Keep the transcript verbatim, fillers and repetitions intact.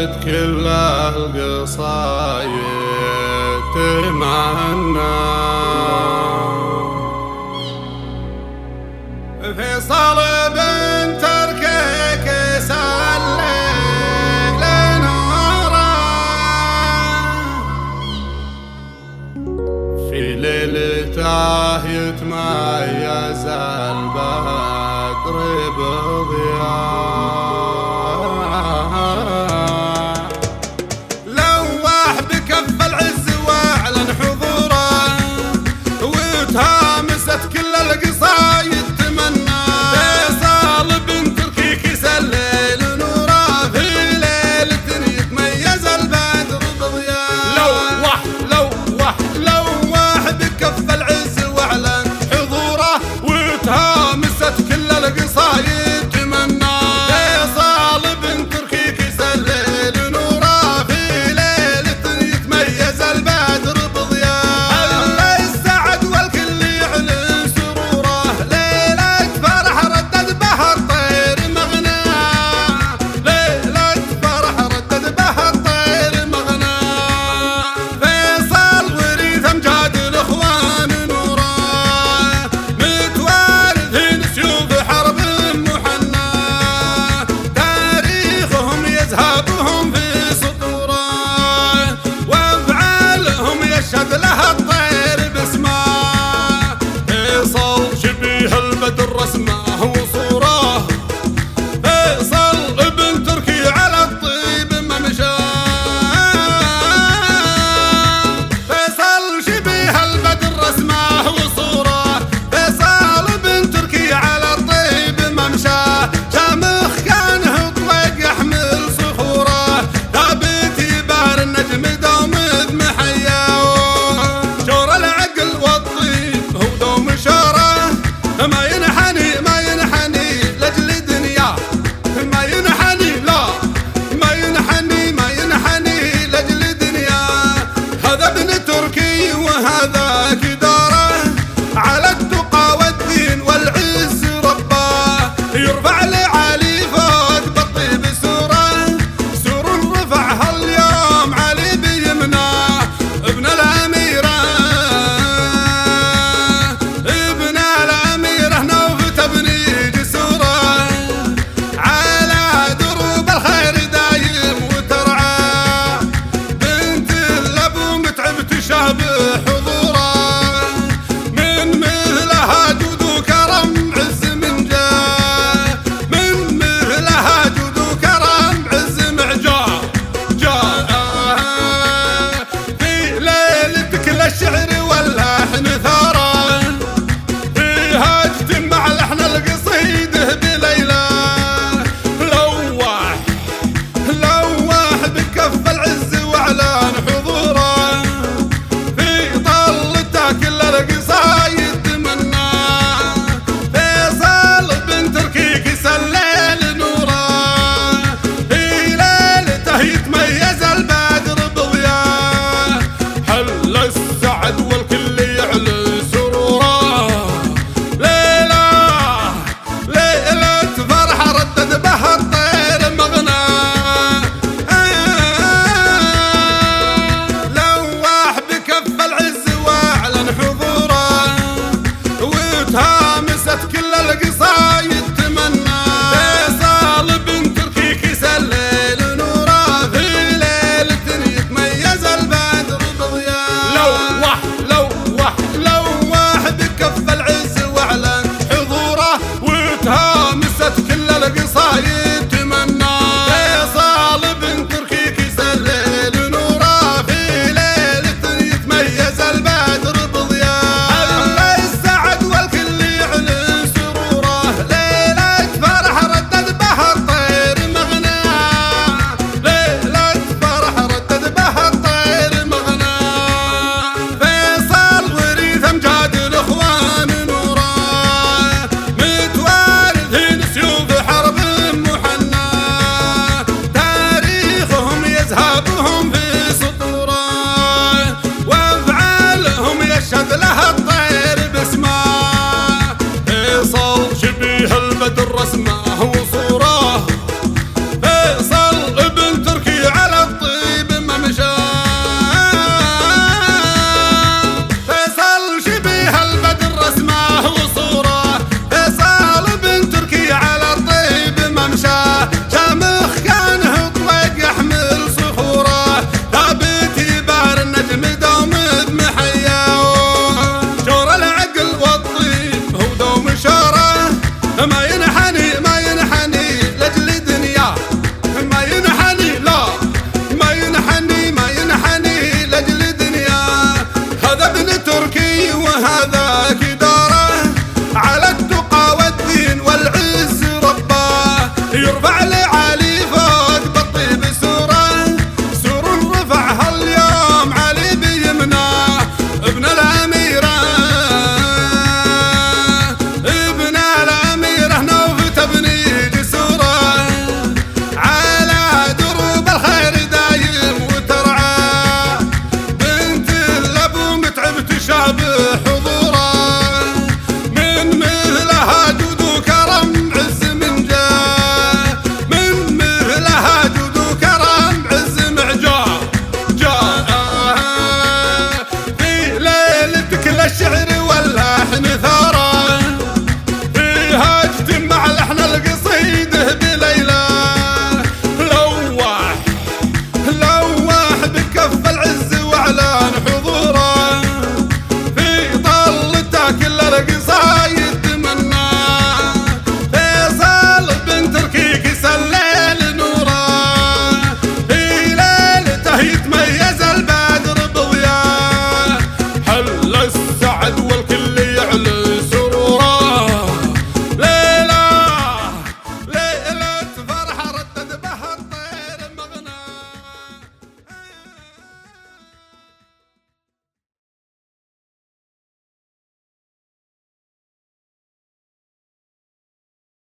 الولد كل القصايد تمنى فيصل بن تركك يسلك لنوره في ليلته يتميز البدر بضياء لوح بكف العز واعلن حضوره وتهامست كل القصايد تمنى فيصل بن تركيك يسلل نوره في ليلة يتميز البدر بضياء لوح لوح لوح بكف العز واعلن حضوره وتهامست كل القصايد تمنى فيصل بن تركيك يسلل نوره في ليلة يتميز البدر بضياء هل السعد والكل يعلن سروره ليلة فرح ردد بها الطير مغنى ليلة فرح ردد بها الطير مغنى فيصل وريث امجاد الاخوان نوره متوارثين سيوف حرب محنى تاريخهم يذهبهم في سطوره وافعالهم يشهد لها الطير باسمه فيصل شبيه البدر رسمه وصوره فيصل ابن تركي على الطيب ما مشى فيصل شبيه البدر رسمه وصوره فيصل ابن تركي على الطيب ما مشى شامخ كانه طويق يحمل صخوره ثابت يبار النجم دوم بمحياه شور العقل والطيب هو دوم شوره ما ينحني ما ينحني لاجل دنياه ما ينحني لا ما ينحني ما ينحني لاجل دنياه هذا ابن تركي وهذا كداره على التقى والدين والعز رباه يرفع لعلي فوق بالطيب سوره سور رفعها اليوم علي بيمناه ابن الاميره ابن الاميره نوفت ابني جسوره على دروب الخير دايم وترعى بنت الابو متعب تشابه حضوره من مثلها جود وكرم عز من جاه من مثلها جود وكرم عز معجاه جاه في ليلتك للشعر واللحن ثاره فيها اجتمع لحن القصيده بليلى لوح لوح بكف العز واعلان حضوره في طلته كل القصايد تمنى فيصل بن تركيك يسلل نوره في ليلته يتميز البدر بضياء هل السعد والكل يعلن سروره ليلة ليلة فرح ردد بها الطير مغنى لوح بكف العز واعلن حضوره وتهامست كل القصايد تمنى فيصل بن تركيك يسلل نوره في ليلة يتميز البدر بضياء لوح لوح لوح بكف العز واعلن حضوره وتهامست كل القصايد تمنى فيصل بن تركيك يسلل نوره في ليلة يتميز البدر بضياء هل السعد والكل يعلن سروره ليلة فرح ردد بها الطير مغنى ليلة فرح ردد بها الطير مغنى فيصل وريث امجاد الاخوان نوره متوارثين سيوف حرب محنى تاريخهم يذهبهم في سطوره وافعالهم يشهد لها الطير باسمه فيصل شبيه البدر رسمه